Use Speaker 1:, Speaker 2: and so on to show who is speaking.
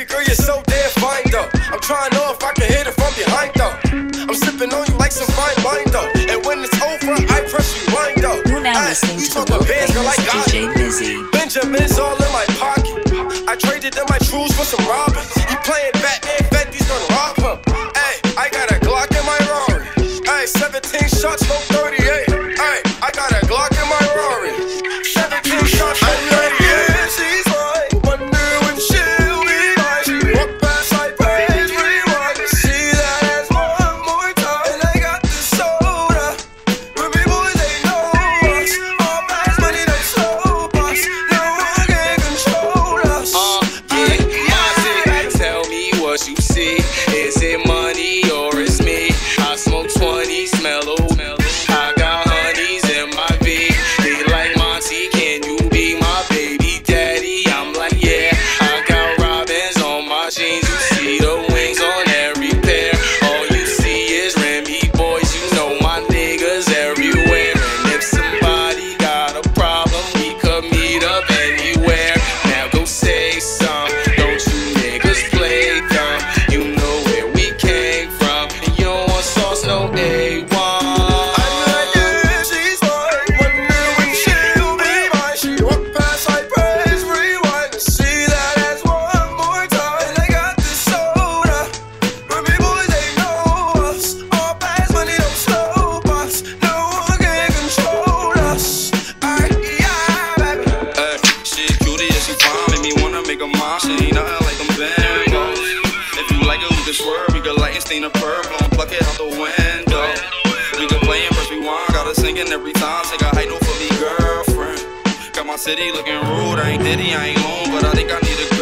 Speaker 1: girl, you're so damn fine though. I'm trying to know if I can hit it from behind though. I'm sipping on you like some fine wine though. And when it's over, I press rewind though.
Speaker 2: You're now listening to the world famous DJ Busy.
Speaker 1: Benjamin's all in my pocket. I traded in my trues for some Robins. He playing Batman, Fetty's gonna rob him. Ay, I got a Glock in my Rari. Ay, 17 shots, no 38. Ay, I got a Glock in my Rari. 17 shots, no 38. She's mine. Wonder when she'll be mine. She walk past, I praise, rewind. See that ass one more time. And I got the soda. Ruby boys, they know us. All fast money, they slow us. No one can control us.
Speaker 3: Tell me what you see. Is it money or it's me? I smoke 20, smell old. I got honeys in my V. They like Monty, can you be my baby daddy? I'm like, yeah. I got robins on my jeans. You see the wings on every pair. All you see is Remy boys. You know my niggas everywhere. And if somebody got a problem, we could meet up anywhere. Now go say some. Don't you niggas play dumb. You know where we came from. And you don't want sauce, no A1. She ain't nothing like them bambos. If you like it, we can swerve. We can light and stain the purple and pluck it out the window. We can play and press rewind. Got her singing every time. Take a high note for me, girlfriend. Got my city looking rude. I ain't Diddy, I ain't home, but I think I need a